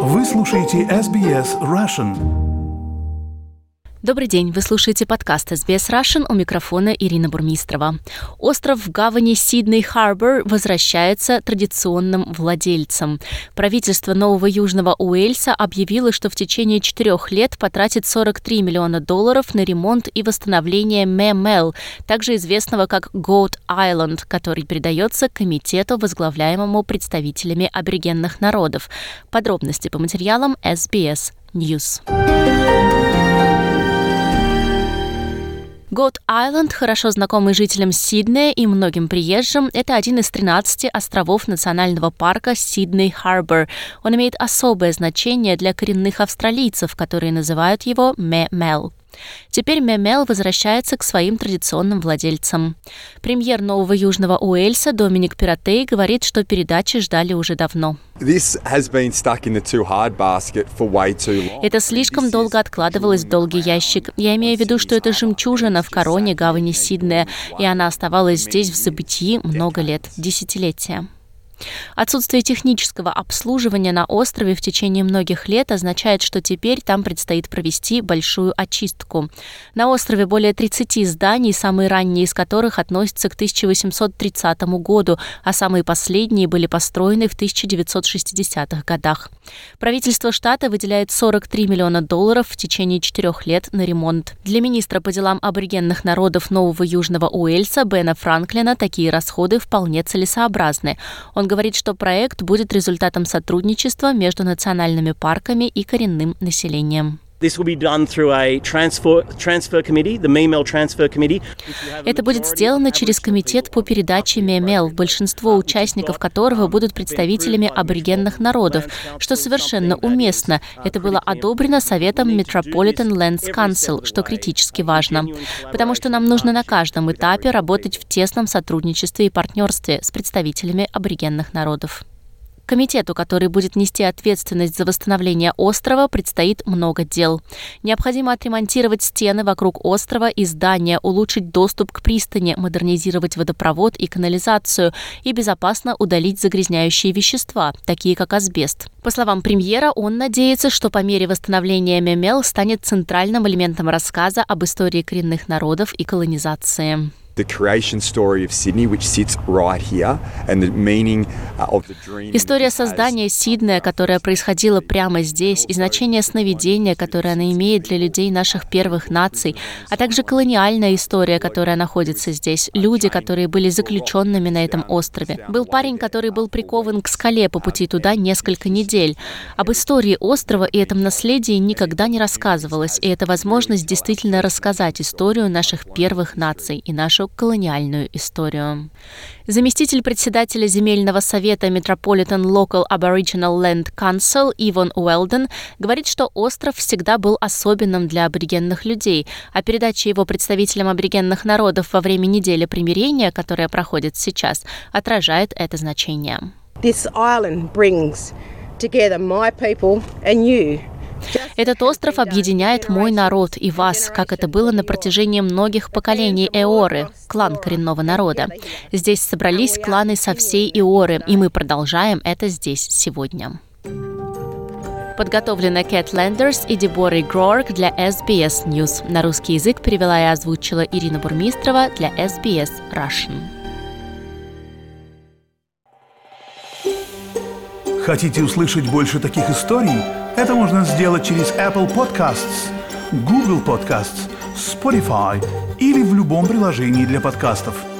Вы слушаете SBS Russian. Добрый день, вы слушаете подкаст SBS Russian, у микрофона Ирина Бурмистрова. Остров в гавани Сидней-Харбор возвращается традиционным владельцам. Правительство Нового Южного Уэльса объявило, что в течение 4 лет потратит $43 миллиона на ремонт и восстановление Мемел, также известного как Goat Island, который передается комитету, возглавляемому представителями аборигенных народов. Подробности по материалам SBS News. Goat Island, хорошо знакомый жителям Сиднея и многим приезжим, это один из 13 островов национального парка Сидней-Харбор. Он имеет особое значение для коренных австралийцев, которые называют его Мемел. Теперь Мемел возвращается к своим традиционным владельцам. Премьер Нового Южного Уэльса Доминик Перротей говорит, что передачи ждали уже давно. Это слишком долго откладывалось в долгий ящик. Я имею в виду, что это жемчужина в короне гавани Сиднея, и она оставалась здесь в забытии много лет, десятилетия. Отсутствие технического обслуживания на острове в течение многих лет означает, что теперь там предстоит провести большую очистку. На острове более 30 зданий, самые ранние из которых относятся к 1830 году, а самые последние были построены в 1960-х годах. Правительство штата выделяет $43 миллиона в течение 4 лет на ремонт. Для министра по делам аборигенных народов Нового Южного Уэльса Бена Франклина такие расходы вполне целесообразны. Он говорит, что проект будет результатом сотрудничества между национальными парками и коренным населением. Это будет сделано через комитет по передаче Мемел, большинство участников которого будут представителями аборигенных народов, что совершенно уместно. Это было одобрено Советом Metropolitan Lands Council, что критически важно, потому что нам нужно на каждом этапе работать в тесном сотрудничестве и партнерстве с представителями аборигенных народов. Комитету, который будет нести ответственность за восстановление острова, предстоит много дел. Необходимо отремонтировать стены вокруг острова и здания, улучшить доступ к пристани, модернизировать водопровод и канализацию и безопасно удалить загрязняющие вещества, такие как асбест. По словам премьера, он надеется, что по мере восстановления Мемел станет центральным элементом рассказа об истории коренных народов и колонизации. История создания Сиднея, которая происходила прямо здесь, и значение сновидения, которое она имеет для людей наших первых наций, а также колониальная история, которая находится здесь, люди, которые были заключенными на этом острове. Был парень, который был прикован к скале по пути туда несколько недель. Об истории острова и этом наследии никогда не рассказывалось, и это возможность действительно рассказать историю наших первых наций и нашу колониальную историю. Заместитель председателя земельного совета Metropolitan Local Aboriginal Land Council Иван Уэлден говорит, что остров всегда был особенным для аборигенных людей, а передача его представителям аборигенных народов во время недели примирения, которая проходит сейчас, отражает это значение. This island brings together my people and you. Этот остров объединяет мой народ и вас, как это было на протяжении многих поколений Эоры, клан коренного народа. Здесь собрались кланы со всей Эоры, и мы продолжаем это здесь сегодня. Подготовлена Кэт Лендерс и Деборой Грорк для SBS News. На русский язык перевела и озвучила Ирина Бурмистрова для SBS Russian. Хотите услышать больше таких историй? Это можно сделать через Apple Podcasts, Google Podcasts, Spotify или в любом приложении для подкастов.